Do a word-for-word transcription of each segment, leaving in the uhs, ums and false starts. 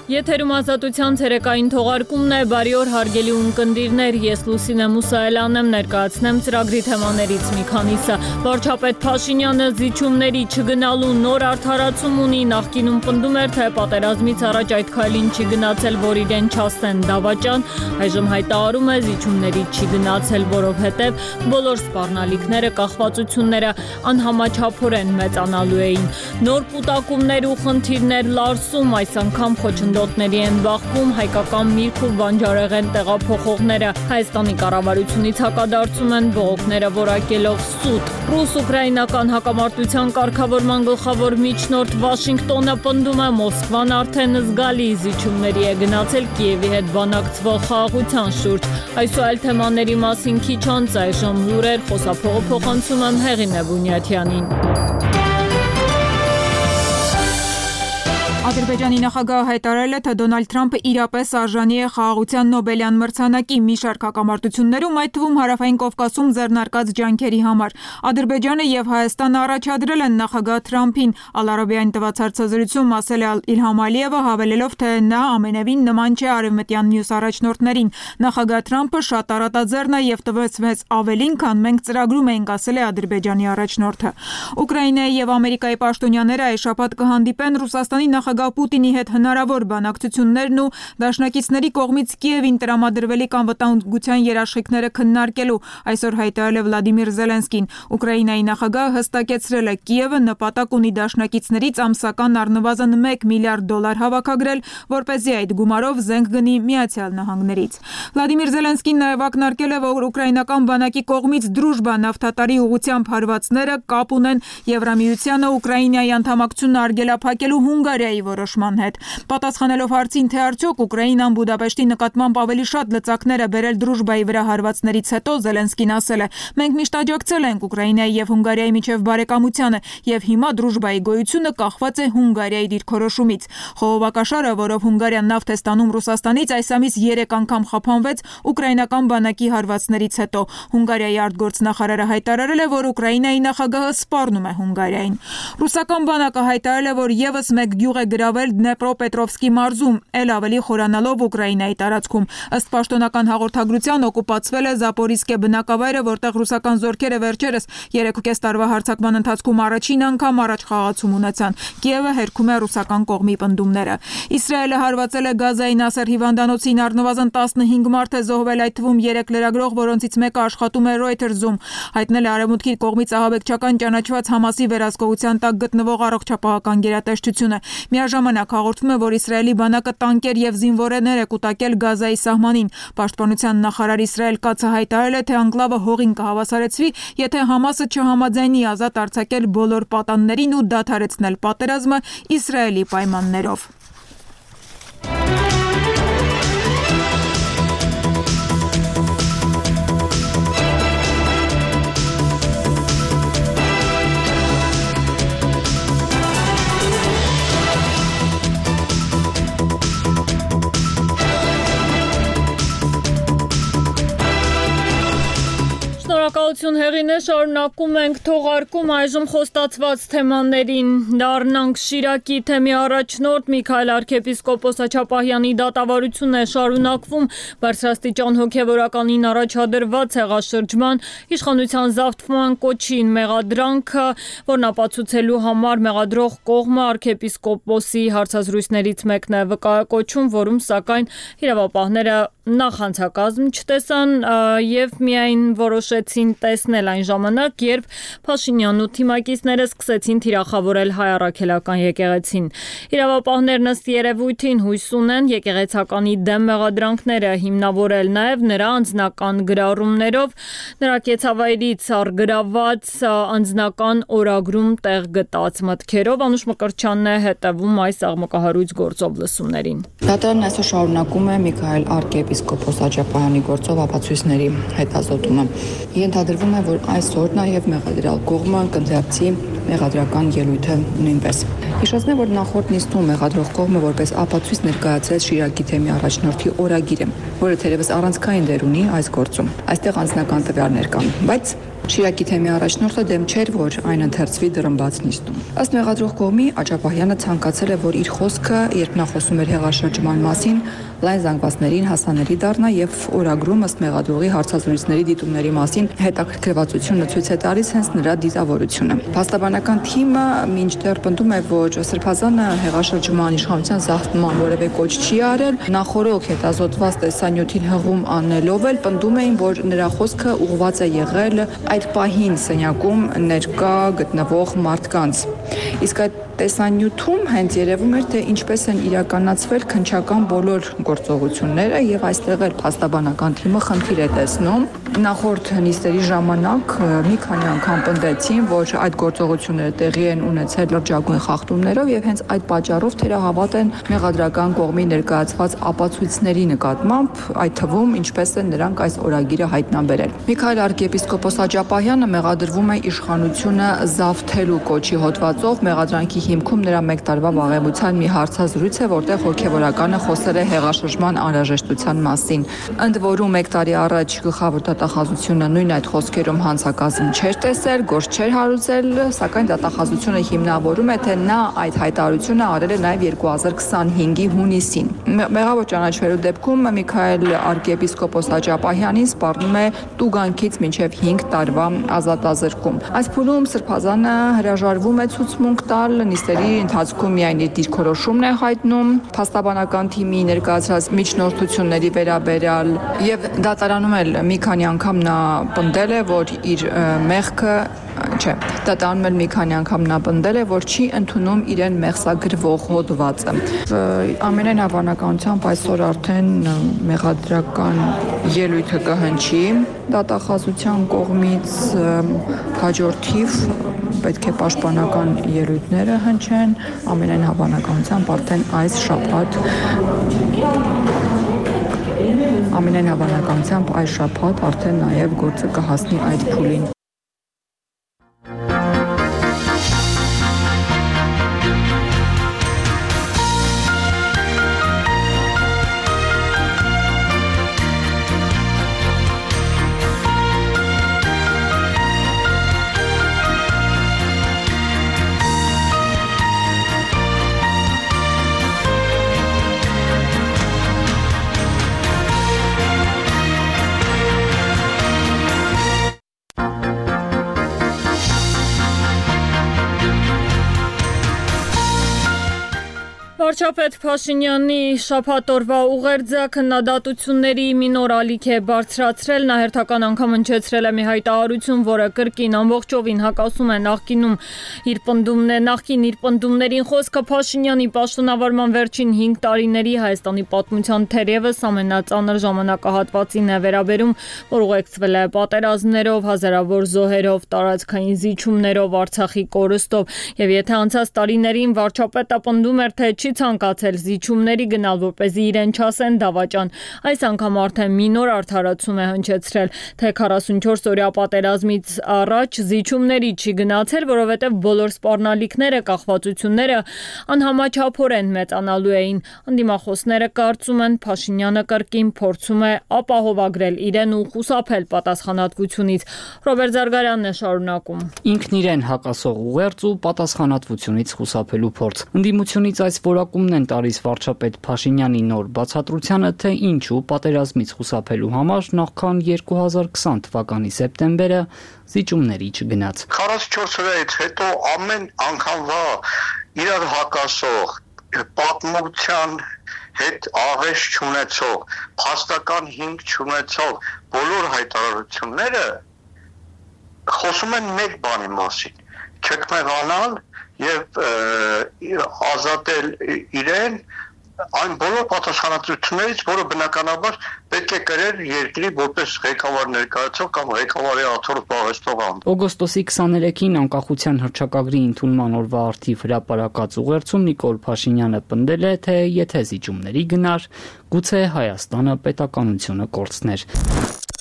Եթերում ազատության ցերեկային թողարկումն է, բարի օր հարգելի ունկնդիրներ, ես Լուսինե Մուսայելյանն եմ, ներկայացնեմ ծրագրի թեմաներից մի քանիսը։ Վարչապետ Փաշինյանը զիջումների չգնալու նոր արդարացում ունի, նախկինում պնդում էր, թե պատերազմից առաջ այդ քայլին չի գնացել, որ իրեն չասեն դավաճան, այժմ հայտարարում է զիջումների չի գնացել, որովհետև բոլոր սպառնալիքները, կախվածությունները անհամաչափորեն մեծանալու էին։ Նոր կուտակումներ ու խնդիրներ լարսում, այս անգամ խոչընդոտների են բախվում հայկական միրգ ու բանջարեղեն տեղափոխողները։ Հայաստանի կառավարությունից հակադարձում են բողոքները որակելով սուտ։ Ռուս-ուկրաինական հակամարտության կարգավորման գլխավոր միջնորդ Վաշինգտոնը պնդում է, Մոսկվան արդեն զգալի զիջումների է գնացել Կիևի հետ բանակցվող խաղաղության շուրջ։ Այս ու այլ թեմաների մասին քիչ անց այժմ լուրեր, խոսափողը փոխանցում եմ Հեղինե Բունյաթյանին։ Ադրբեջանի նախագահը հայտարարել է, թե Դոնալդ Թրամփը իրապես արժանի է խաղաղության Նոբելյան մրցանակի մի շարք հակամարտություններում, այդ թվում Հարավային Կովկասում ձեռնարկած ջանքերի համար։ Ադրբեջանը եւ Հայաստանը առաջադրել են նախագահ Թրամփին։ Ալ-Արաբիային տված հարցազրույցում ասել է Իլհամ Ալիևը, հավելելով, թե նա ամենևին նման չէ արևմտյան մյուս առաջնորդներին։ Նախագահ Թրամփը շատ առատաձեռն է եւ տվեց մեզ ավելին, քան մենք ծրագրում էինք, ասել է Ադրբեջանի առաջնորդը։ Ուկրաինայի եւ Ամերիկայի պաշտոնյաները այս շաբաթ կհանդիպեն Ռուսաստանի նախագահ Պուտինի հետ հնարավոր բանակցություններն ու դաշնակիցների կողմից Կիևին տրամադրվելիք անվտանգության երաշխիքները քննարկելու, այսօր հայտարարել է Վլադիմիր Զելենսկին։ Ուկրաինայի նախագահը հստակեցրել է, Կիևը նպատակ ունի դաշնակիցներից ամսական առնվազն մեկ միլիարդ դոլար հավաքագրել, որպեսզի այդ գումարով զենք գնի Միացյալ Նահանգներից։ Վլադիմիր Զելենսկին նաև ակնարկել է, որ ուկրաինական բանակի կողմից դրուժբա նավթատարի ուղղությամբ հարվածները կապ ունեն Եվրամիությանը Ուկրաինայի անդամակցությունն արգելափակելու Հունգարիայի որոշման հետ։ Պատասխանելով հարցին, թե արդյոք Ուկրաինան Բուդապեշտի նկատմամբ ավելի շատ լծակներ է բերել դրուժբայի վրա հարվածներից հետո, Զելենսկին ասել է. մենք միշտ աջակցել ենք Ուկրաինայի եւ Հունգարիայի միջև բարեկամությանը եւ հիմա դրուժբայի գոյությունը կախված է Հունգարիայի դիրքորոշումից։ Խողովակաշարը, որով Հունգարիան նավթ է ստանում Ռուսաստանից, այս ամիս երեք անգամ խափանվեց ուկրաինական բանակի հարվածներից հետո։ Հունգարիայի արտգործնախարարը հայտարարել է, որ Ուկրաինայի նախագահը սպառնում է Հունգարիային։ Ռուսական բանակը հայտարարել է, որ եւս մեկ գյուղ է գրավել Դնեպրոպետրովսկի մարզում, ել ավելի խորանալով Ուկրաինայի տարածքում։ Ըստ պաշտոնական հաղորդագրության օկուպացվել է Զապորիզկե բնակավայրը, որտեղ ռուսական զորքերը վերջերս երեքուկես տարվա հարձակման ընթացքում առաջին անգամ առաջխաղացում ունեցան։ Կիևը հերքում է ռուսական կողմի պնդումները։ Իսրայելը հարվածել է Գազայի Նասեր հիվանդանոցին, առնվազն տասնհինգ մարդ է զոհվել, այդ թվում երեք լրագրող, որոնցից մեկը աշխատում է Reuters-ում, հայտնել է Արևմուտքի կողմից ահաբեկչական ճանաչված Համասի վերահսկողության տակ գտնվող առողջապահական գերատեսչությունը։ Միաժամանակ հաղորդվում է, որ Իսրայելի բանակը տանկեր եւ զինվորներ է կուտակել Գազայի սահմանին։ Պաշտպանության նախարար Իսրայել Կացը հայտարարել է, թե անկլավը հողին կհավասարեցվի, եթե Համասը չհամաձայնի ազատ արձակել բոլոր պատաններին ու դադարեցնել պատերազմը Իսրայելի պայմաններով։ Շնորհակալություն Հեղինե, շարունակում ենք թողարկում, այժմ խոստացված թեմաներին դառնանք Շիրակի թեմի առաջնորդ Միքայել arczepiskopos Աչապահյանի դատավարությունն է շարունակվում բարձրաստիճան հոգևորականին առաջադրված հեղաշրջման իշխանության զավթման կոչին մեղադրանքը, որն ապացուցելու համար մեղադրող կողմը arczepiskoposի հարցազրույցներից մեկն է վկայակոչում, որում սակայն իրավապահները նախանցակազմ չտեսան եւ միայն որոշեցին տեսնել այն ժամանակ, երբ Փաշինյանն ու թիմակիցները սկսեցին թիրախավորել հայ առաքելական եկեղեցին։ Իրավապահներն ըստ երևույթին հույս ունեն եկեղեցականի դեմ մեղադրանքները հիմնավորել նաեւ նրա անձնական գրառումներով, նրա կեցավայրից առգրաված անձնական օրագրում տեղ գտած մտքերով։ Անուշ Մկրտչյանն է հետևում այս աղմկահարույց գործով լսումներին։ Դատարանն այսօր շարունակում է Միքայել arczepiskopos Աչապահյանի գործով ապացույցների հետազոտումը։ Ենթադրվում է, որ այսօր նաև մեղադրյալ կողմը կընդդիմացի մեղադրական ելույթը նույնպես։ Հիշեցնեմ, որ նախորդ նիստում մեղադրող կողմը որպես ապացույց ներկայացրեց Շիրակի թեմի առաջնորդի օրագիրը, որը թերևս առանցքային դեր ունի այս գործում։ Այստեղ անձնական տվյալներ կան, բայց Շիրակի թեմի առաջնորդը դեմ չէր, որ այն ընթերցվի դռնբաց նիստում։ Ըստ մեղադրող կողմի, Աջապահյանը ցանկացել է, որ իր խոսքը, երբ նա խոսում էր հեղաշրջման մասին, լայն զանգվածներին հասանելի դառնա եւ օրագրում ըստ մեղադրողի հարցազրույցների դիտումների մասին հետաքրքրվածությունը ցույց է տալիս հենց նրա դիտավորությունը։ Փաստաբանական թիմը մինչդեռ պնդում է, որ Սրբազանը հեղաշրջման իշխանության զավթման որևէ կոչ չի արել, նախորդ հետազոտված տեսանյութին հղում անելով էլ պնդում էին, որ նրա խոսքը ուղղված է եղել այդ պահին սենյակում ներկա գտնվող մարդկանց։ Իսկ այդ տեսանյութում հենց երևում էր, թե ինչպես են իրականացվել քննչական բոլոր գործողությունները եւ այստեղ էլ փաստաբանական թիմը խնդիր է տեսնում։ Նախորդ նիստերի ժամանակ մի քանի անգամ պնդեցին, որ այդ գործողությունները տեղի են ունեցել լրջագույն խախտումներով եւ հենց այդ պատճառով թերահավատ են մեղադրական կողմի ներկայացված ապացույցների նկատմամբ, այդ թվում ինչպես են նրանք այս օրագիրը հայտնաբերել։ Միքայել arczepiskopos Աջապահյանը մեղադրվում է իշխանությունը զավթելու կոչի հոդվածով մեղադրանքի հիմքում նրա մեկ տարվա վաղեմության մի հարցազրույց է, որտեղ հոգևորականը խոսել է հեղաշրջման անհրաժեշտության մասին։ Ընդ որում մեկ տարի առաջ գլխավոր դատախազությունը նույն այդ խոսքերում հանցակազմ չէր տեսել, գործ չէր հարուցել, սակայն դատախազությունը հիմնավորում է, թե նա այդ հայտարարությունը արել է նաև երկու հազար քսանհինգի հունիսին։ Մեղավոր ճանաչվելու դեպքում Միքայել arczepiskopos Աջապահյանին սպառնում է տուգանքից մինչև հինգ տարվա ազատազրկում։ Այս փուլում Սրբազանը հրաժարվում է ցուցմունք տալ, նիստերի ընթացքում միայն իր դիրքորոշումն է հայտնում փաստաբանական թիմի ներկայացրած միջնորդությունների վերաբերյալ եւ դատարանում էլ մի քանի անգամ նա պնդել է, որ իր մեղքը չէ, դատարանում էլ մի քանի անգամ նա պնդել է, որ չի ընդունում իրեն մեղսագրվող հոդվածը։ Ամենայն հավանականությամբ այսօր արդեն մեղադրական ելույթը կհնչի դատախազության կողմից, հաջորդիվ պետք է պաշտպանական ելույթները հնչեն, ամենայն հավանականությամբ արդեն այս շաբաթ ամենայն հավանականությամբ այս շաբաթ արդեն նաև գործը կհասնի այդ փուլին։ Վարչապետ Փաշինյանի շաբաթ օրվա ուղերձը քննադատությունների մի նոր ալիք է բարձրացրել, նա հերթական անգամ հնչեցրել է մի հայտարարություն, որը կրկին ամբողջովին հակասում է նախկինում իր պնդումն է, նախկին իր պնդումներին խոսքը Փաշինյանի պաշտոնավարման վերջին հինգ տարիների Հայաստանի պատմության թերևս ամենածանր ժամանակահատվածին է վերաբերում, որ ուղեկցվել է պատերազմներով, հազարավոր զոհերով, տարածքային զիջումներով, Արցախի կորստով, եւ եթե անցած տարիներին վարչապետը պնդում էր, թե չի ցանկացել զիջումների գնալ, որպեսզի իրեն չասեն դավաճան, այս անգամ արդեն մի նոր արդարացում է հնչեցրել, թե քառասունչորս օրյա պատերազմից առաջ զիջումների չի գնացել, որովհետև բոլոր սպառնալիքները, կախվածությունները անհամաչափորեն մեծանալու էին։ Անդիմախոսները կարծում են, Փաշինյանը կրկին փորձում է ապահովագրել իրեն ու խուսափել պատասխանատվությունից։ Ռոբերտ Զարգարյանն է շարունակում։ Ինքն իրեն հակասող ուղերձ ու պատասխանատվությունից խուսափելու փորձ։ Ընդդիմությունից այս որակումն են տալիս վարչապետ Փաշինյանի նոր բացատրությանը, թե ինչու պատերազմից խուսափելու համար նախքան երկու հազար քսան թվականի սեպտեմբերը զիջումների չգնաց։ քառասունչորս օրից հետո ամեն անգամվա իրար հակասող պատմության հետ աղեշ չունեցող, փաստական հիմք չունեցող բոլոր հայտարարությունները խոսում են մեկ բանի մասին՝ չքմեղանալ եւ ազատել իրեն այն բոլոր պատասխանատվություններից, որը բնականաբար պետք է կրեր երկրի որպես ղեկավար ներկայացող կամ ղեկավարի աթոռ զբաղեցնող անձ։ Օգոստոսի քսաներեքին անկախության հռչակագրի ընդունման օրվա արդիվ հրապարակած ուղերձում Նիկոլ Փաշինյանը պնդել է, թե եթե զիջումների գնար, գուցե Հայաստանը պետականությունը կորցներ։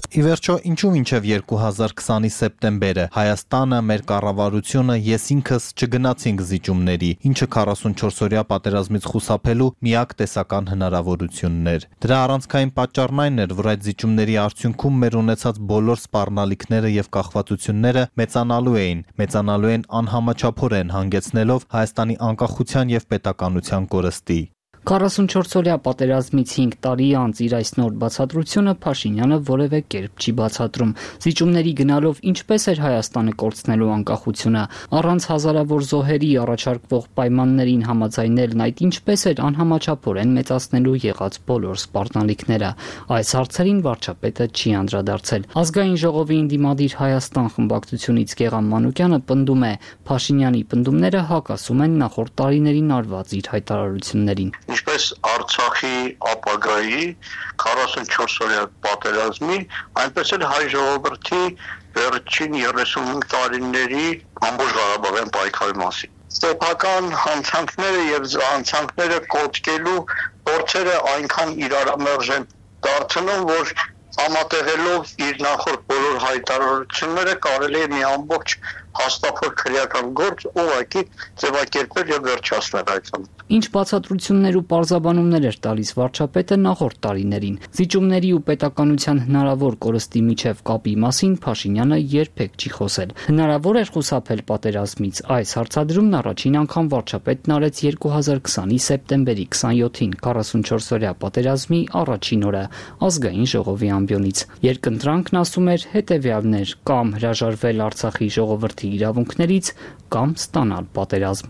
Ի վերջո, ինչու մինչև երկու հազար քսանի սեպտեմբերը Հայաստանը, մեր կառավարությունը, ես ինքս չգնացինք զիջումների, ինչը քառասունչորսօրյա պատերազմից խուսափելու միակ տեսական հնարավորությունն էր։ Դրա առանցքային պատճառն այն էր, որ այդ զիջումների արդյունքում մեր ունեցած բոլոր սպառնալիքները եւ կախվածությունները մեծանալու էին, մեծանալու են անհամաչափորեն, հանգեցնելով Հայաստանի անկախության եւ պետականության կորստի։ քառասունչորսօրյա պատերազմից հինգ տարի անց իր այս նոր բացատրությունը Փաշինյանը որևէ կերպ չի բացատրում։ Զիջումների գնալով ինչպես էր Հայաստանը կորցնելու անկախությունը, առանց հազարավոր զոհերի առաջարկվող պայմաններին համաձայնելն այդ ինչպես էր անհամաչափորեն մեծացնելու եղած բոլոր սպառնալիքները։ Այս հարցերին վարչապետը չի անդրադարձել։ Ազգային ժողովի ընդդիմադիր Հայաստան խմբակցությունից Գեղամ Մանուկյանը պնդում է, Փաշինյանի պնդումները հակասում են նախորդ տարիներին արված իր հայտարարություններին։ Ինչպես Արցախի ապագայի քառասունչորսօրյա պատերազմի, այնպես էլ հայ ժողովրդի վերջին երեսունհինգ տարիների ամբողջ Ղարաբաղյան պայքարի մասին։ Սեփական հանցանքները եւ հանցանքները կոչկելու փորձերը այնքան իրարամերժ են դարձնում, որ համատեղելով իր նախորդ բոլոր հայտարարությունները կարելի է մի ամբողջ հաստափող քրեական գործ ուղղակի ձևակերպել եւ վերջացնել այդ ամ։ Ինչ բացատրություններ ու պարզաբանումներ էր տալիս վարչապետը նախորդ տարիներին։ Զիջումների ու պետականության հնարավոր կորստի միջև կապի մասին Փաշինյանը երբեք չի խոսել։ Հնարավոր էր խուսափել պատերազմից։ Այս հարցադրումն առաջին անգամ վարչապետն արեց երկու հազար քսանի սեպտեմբերի քսանյոթին քառասունչորսօրյա պատերազմի առաջին օրը ազգային ժողովի ամբիոնից։ Երկընտրանքն ասում էր հետևյալն էր՝ կամ հրաժարվել Արցախի ժողովրդի իրավունքներից, կամ ստանալ պատերազմ։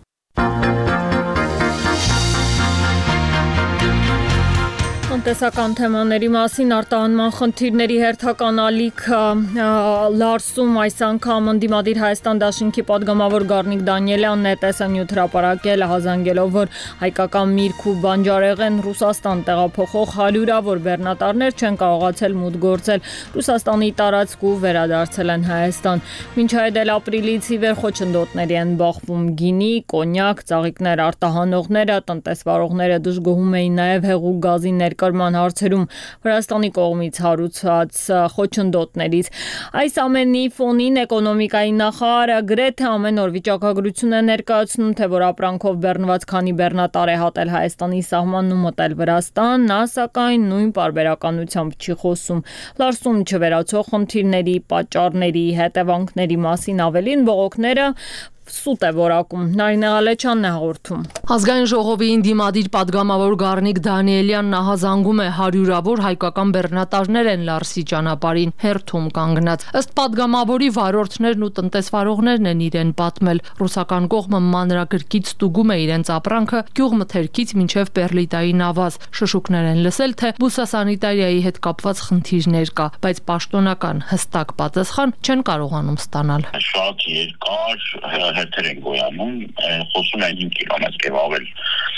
Տնտեսական թեմաների մասին արտահանման խնդիրների հերթական ալիքը Լարսում այս անգամ ընդդիմադիր Հայաստան դաշինքի падգամավոր Գառնիկ Դանիելյանն է տեսանյութ հրապարակել, հազանգելով, որ հայկական միրգ ու բանջարեղեն Ռուսաստան տեղափոխող հարյուրավոր բեռնատարներ չեն կարողացել մուտք գործել Ռուսաստանի տարածք ու վերադարձել են Հայաստան։ Մինչ այդ էլ ապրիլից ի վեր խոչընդոտների են բախվում գինի, կոնյակ, ծաղիկներ արտահանողները, տնտեսվարողները դժգոհում էին նաև հեղուկ գազի ներկրման հարցերում Վրաստանի կողմից հարուցած խոչընդոտներից։ Այս ամենի ֆոնին էկոնոմիկայի նախարարը գրեթե ամեն օր վիճակագրություն է ներկայացնում, թե որ ապրանքով բեռնված քանի բեռնատար է հատել Հայաստանի սահմանն ու մտել Վրաստան, նա սակայն նույն պարբերականությամբ չի խոսում։ Լարսում չվերացող խնդիրների, պատճառների, հետևանքների մասին ավելին բողոքները սուտ է որակում։ Նարինե Ղալեչյանն է հաղորդում։ Ազգային ժողովի ընդդիմադիր падգամավոր Գառնիկ Դանիելյանն ահազանգում է հարյուրավոր հայկական բեռնատարներ են Լարսի ճանապարհին հերթում կանգնած։ Ըստ падգամավորի վարորդներն ու տնտեսվարողներն են իրեն պատմել։ Ռուսական կողմը մանրակրկիտ ստուգում է իրենց ապրանքը գյուղմթերքից մինչև Պերլիտայի նավազ։ Շշուկներ են լսել, թե բուսասանիտարիայի հետ կապված խնդիրներ կա, բայց պաշտոնական հստակ պատասխան չեն կարողանում ստանալ։ Շատ երկար հերթեր են գոյանում, խոսում են հինգ կիլոմետր եւ ավել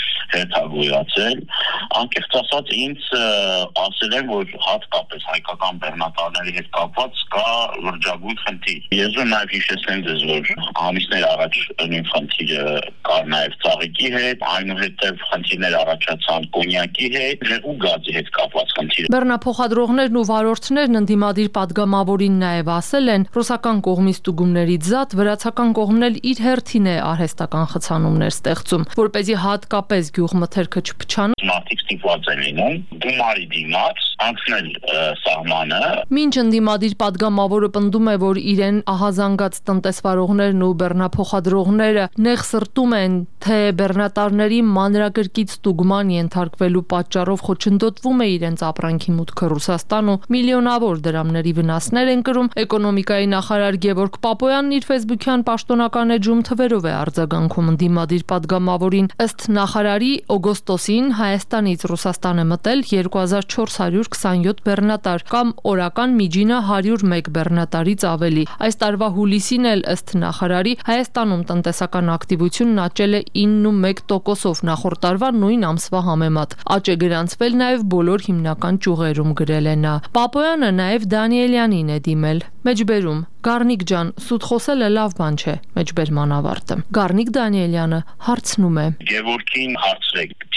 հետագոյացել, անկեղծ ասած ինձ ասել են, որ հատկապես հայկական բեռնատարների հետ կապված կա լրջագույն խնդիր։ Ես ու նաև հիշեցնեմ ձեզ, որ ամիսներ առաջ նույն խնդիրը կար նաև ծաղիկի հետ, այնուհետև խնդիրներ առաջացան կոնյակի հետ, ու գազի հետ կապված խնդիր։ Բեռնափոխադրողներն ու վարորդներն ընդդիմադիր падգամավորին նաև ասել են, ռուսական կողմի ստուգումներից զատ վրացական կողմն էլ իր հերթին է արհեստական խցանումներ ստեղծում, որպեսզի հատկապես գյուղմթերքը չփչան։ Մարդիկ ստիպված են լինում գումարի դիմաց անցնել սահմանը։ Մինչ ընդդիմադիր падգամավորը պնդում է, որ իրեն ահազանգած տնտեսվարողներն ու բեռնափոխադրողները նեղ սրտում են, թե բեռնատարների մանրակրկիտ ստուգման ենթարկվելու պատճառով խոչընդոտվում է իրենց ապրանքի մուտքը Ռուսաստան ու միլիոնավոր դրամների վնասներ են կրում, էկոնոմիկայի նախարար Գևորգ Պապոյանն իր ֆեյսբուքյան պաշտոնական էջում թվերով է արձագանքում ընդդիմադիր падգամավորին։ Ըստ նախարարի օգոստոսին Հայաստանից Ռուսաստան է մտել երկու հազար չորս հարյուր քսանյոթ բեռնատար կամ օրական միջինը հարյուր մեկ բեռնատարից ավելի։ Այս տարվա հուլիսին էլ ըստ նախարարի Հայաստանում տնտեսական ակտիվությունն աճել է իննումեկ տոկոսով նախորդ տարվա նույն ամսվա համեմատ։ Աճ է գրանցվել նաև բոլոր հիմնական ճյուղերում, գրել է նա։ Պապոյանը նաև Դանիելյանին է դիմել։ Մեջբերում Գառնիկ ջան, սուտ խոսելը լավ բան չէ, մեջբերման ավարտը։ Գառնիկ Դանիելյանը հարցնում է. Գևորգին հարցրեք,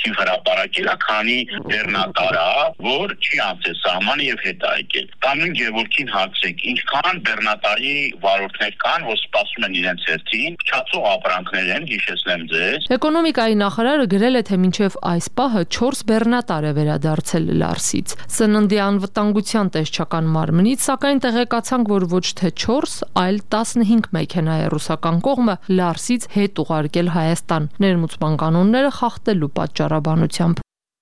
այսպիսի հրապարակել է, քանի բեռնատար է, որ չի անցել սահմանը եւ հետ է եկել։ Կանոն Գևորգին հարցրեք, ինչքան բեռնատարի վարորդներ կան, որ սպասում են իրենց հերթին, չացող ապրանքներ են, հիշեցնեմ ձեզ։ Էկոնոմիկայի նախարարը գրել է, թե մինչև այս պահը չորս բեռնատար է վերադարձել Լարսից։ Սննդի անվտանգության տեսչական մարմնից, սակայն տեղեկացանք, որ ոչ թե չորս, այլ տասնհինգ մեքենա է ռուսական կողմը Լարսից հետ ուղարկել Հայաստան, ներմուծման կանոնները խախտելու պատճառաբանությամբ։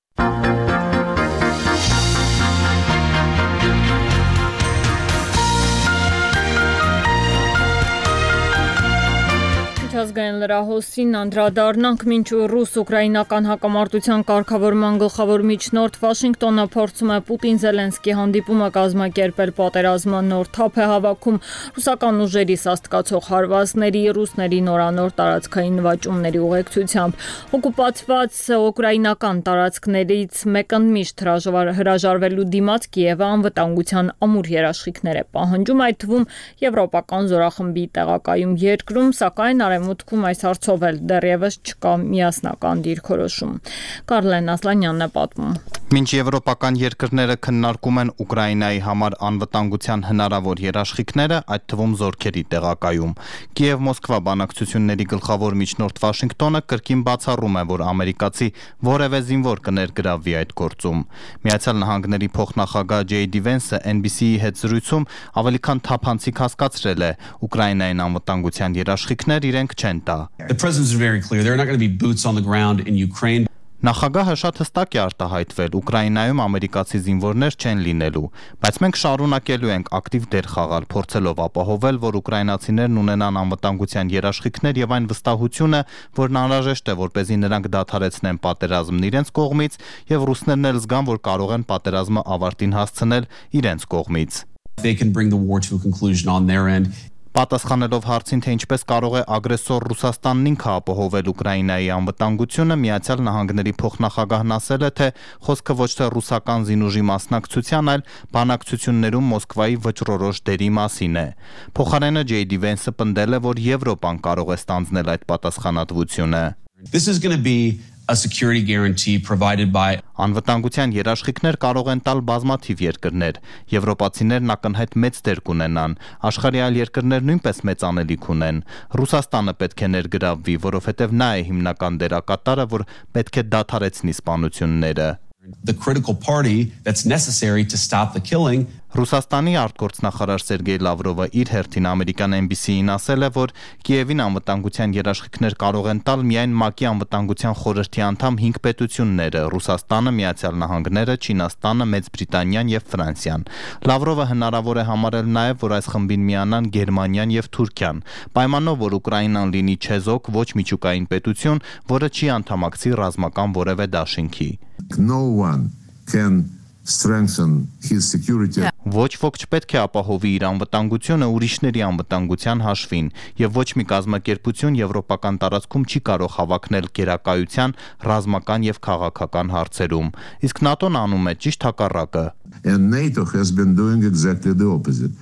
Ազգային լրահոսին անդրադառնանք, մինչ ռուս-ուկրաինական հակամարտության կարգավորման գլխավոր միջնորդ Վաշինգտոնը փորձում է Պուտին-Զելենսկի հանդիպումը կազմակերպել պատերազմը նոր թափ է հավաքում ռուսական ուժերի սաստկացող հարվածների, ռուսների նորանոր տարածքային նվաճումների ուղեկցությամբ։ Օկուպացված ուկրաինական տարածքներից մեկընդմիշտ հրաժարվելու դիմաց Կիևը անվտանգության ամուր երաշխիքներ է պահանջում, այդ թվում եվրոպական զորախմբի տեղակայում երկրում, սակայն Արևմուտքում այս հարցով էլ դեռևս չկա միասնական դիրքորոշում։ Կարլեն Ասլանյանն է պատմում։ Մինչ եվրոպական երկրները քննարկում են Ուկրաինայի համար անվտանգության հնարավոր երաշխիքները, այդ թվում զորքերի տեղակայում, Կիև-Մոսկվա բանակցությունների գլխավոր միջնորդ Վաշինգտոնը կրկին բացառում է, որ ամերիկացի որևէ զինվոր կներգրավվի այդ գործում։ Միացյալ Նահանգների փոխնախագահ Ջեյ Դի Վենսը Էն Բի Սի-ի հետ զրույցում ավելի քան թափանցիկ հասկացրել է, Ուկրաինային անվտանգության երաշխիքներ իրենք չեն տա։ The presidents are very clear. There are not going to be boots on the ground in Ukraine. Նախագահը շատ հստակ է արտահայտվել, Ուկրաինայում ամերիկացի զինվորներ չեն լինելու, բայց մենք շարունակելու ենք ակտիվ դեր խաղալ, փորձելով ապահովել, որ ուկրաինացիներն ունենան անվտանգության երաշխիքներ եւ այն վստահությունը, որն անհրաժեշտ է, որպեսզի նրանք դադարեցնեն պատերազմն իրենց կողմից եւ ռուսներն էլ զգան, որ կարող են պատերազմը ավարտին հասցնել իրենց կողմից։ They can bring the war to a conclusion on their end. Պատասխանելով հարցին, թե ինչպես կարող է ագրեսոր Ռուսաստանն ինքը ապահովել Ուկրաինայի անվտանգությունը, Միացյալ Նահանգների փոխնախագահն ասել է, թե խոսքը ոչ թե ռուսական զինուժի մասնակցության, այլ բանակցություններում Մոսկվայի վճռորոշ դերի մասին է։ Փոխարենը Ջեյ Դի Վենսը պնդել է, որ Եվրոպան կարող է ստանձնել այդ պատասխանատվությունը։ This is going to be a security guarantee provided by Անվտանգության երաշխիքներ կարող են տալ բազմաթիվ երկրներ։ Եվրոպացիներն ակնհայտ մեծ դեր կունենան, աշխարհի այլ երկրներ նույնպես մեծ անելիք ունեն։ Ռուսաստանը պետք է ներգրավվի, որովհետև նա է հիմնական դերակատարը, որ պետք է դադարեցնի սպանությունները։ the critical party that's necessary to stop the killing. Ռուսաստանի արտգործնախարար Սերգեյ Լավրովը իր հերթին ամերիկյան Էն Բի Սի-ին ասել է, որ Կիևին անվտանգության երաշխիքներ կարող են տալ միայն ՄԱԿ-ի անվտանգության խորհրդի անդամ հինգ պետությունները՝ Ռուսաստանը, Միացյալ Նահանգները, Չինաստանը, Մեծ Բրիտանիան եւ Ֆրանսիան։ Լավրովը հնարավոր է համարել նաեւ, որ այս խմբին միանան Գերմանիան եւ Թուրքիան, պայմանով, որ Ուկրաինան լինի չեզոք ոչ միջուկային պետություն, որը չի անդամակցի ռազմական որևէ դաշինքի։ No one can strengthen his security. Ոչ ոք չպետք է ապահովի իր անվտանգությունը ուրիշների անվտանգության հաշվին, եւ ոչ մի կազմակերպություն եվրոպական տարածքում չի կարող հավակնել գերակայության, ռազմական եւ քաղաքական հարցերում։ Իսկ ՆԱՏՕ-ն անում է ճիշտ հակառակը։ And NATO has been doing exactly the opposite.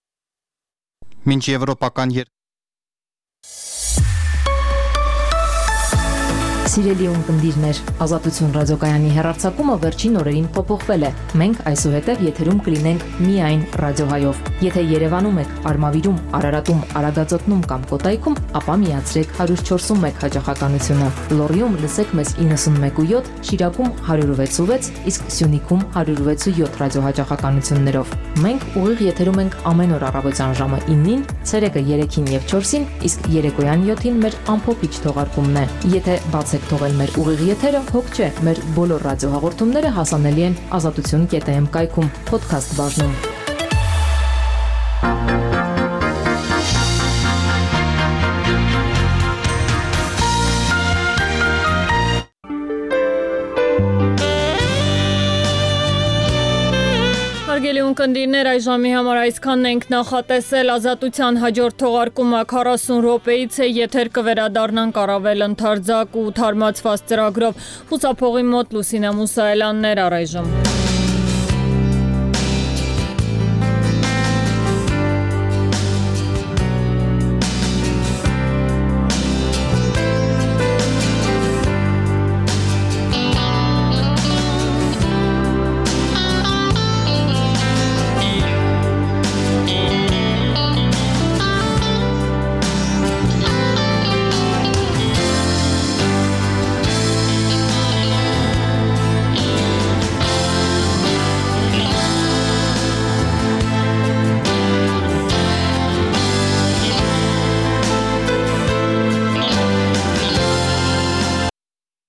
Մինչ եվրոպական եր... Սիրելի ունկնդիրներ, Ազատություն ռադիոկայանի հեռարձակումը վերջին օրերին փոփոխվել է։ Մենք այսուհետև եթերում կլինենք միայն ռադիոհայով։ Եթե Երևանում եք, Արմավիրում, Արարատում, Արագածոտնում կամ Կոտայքում, ապա միացրեք one oh four one հաճախականությունը։ Լոռիում լսեք մեզ ninety-one point seven, Շիրակում one oh six point six, իսկ Սյունիքում one oh six point seven ռադիոհաճախականություններով։ Մենք ուղիղ եթերում ենք ամեն օր առավոտյան ժամը nine-ին, ցերեկը three-ին եւ four-ին, իսկ երեկոյան seven-ին մեր ամփոփիչ թողարկումն է։ Եթե բացեք թողել մեր ուղիղ եթերը, հոգ չէ, մեր բոլոր ռադիոհաղորդումները հասանելի են ազատություն dot am կայքում, podcast բաժնում։ Հարգելի ունկնդիրներ, այս ժամի համար այսքանն ենք նախատեսել։ Ազատության հաջորդ թողարկումը forty րոպեից է, եթեր կվերադառնանք առավել ընդարձակ ու թարմացված ծրագրով։ Խուսափողի մոտ Լուսինե Մուսայելյանն էր առայժմ։